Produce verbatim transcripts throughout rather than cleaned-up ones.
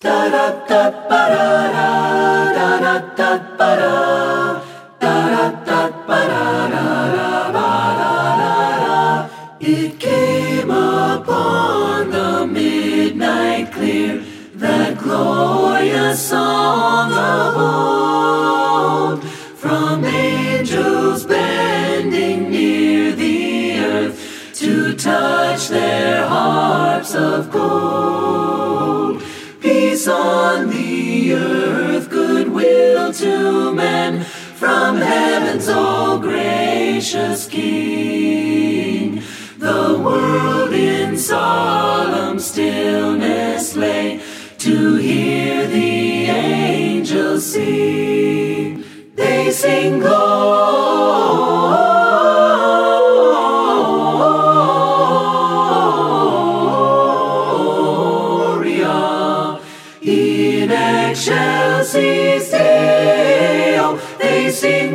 Da da da ba da da da da da ba da da da da ba da da da ba da da da. It came upon the midnight clear, that glorious song of old, from angels bending near the earth to touch their harps of gold. Peace on the earth, goodwill to men, from heaven's all gracious King. The world in solemn stillness lay to hear the angels sing. They sing Gloria in excelsis Deo. They sing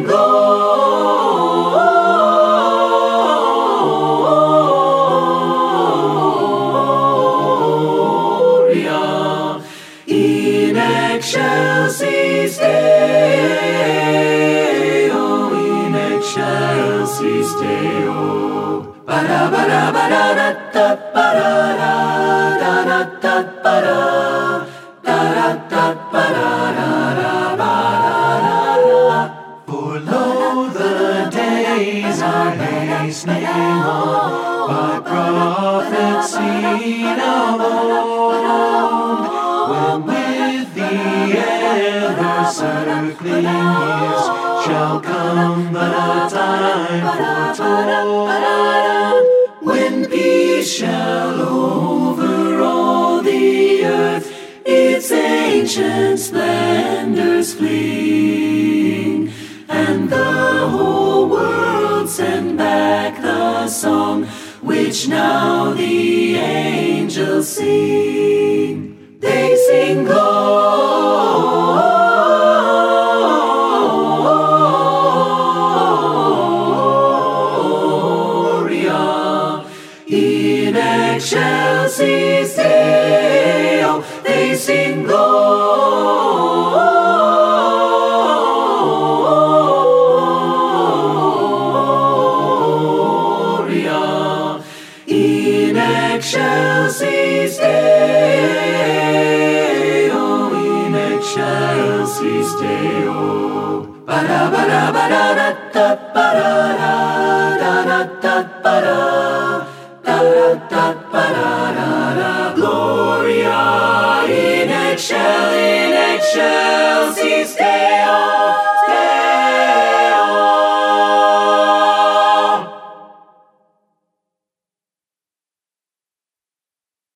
Gloria in excelsis Deo, in excelsis Deo. Ba da ba da ba da da da ba da da da da da ba da da da da ba da da da ba da da da. For lo, the days are hastening on, by prophets seen of old, when with the ever-circling years shall come the time foretold, when peace shall over all the earth its ancient splendors fling, and the whole world send back the song which now the angels sing. They sing Gloria in excelsis Deo. They sing Gloria in excelsis Deo, in excelsis Deo. Ba da ba da ba da da da ba da da da da da ba da da da da ba da da da. Gloria in excel, in excelsis Deo.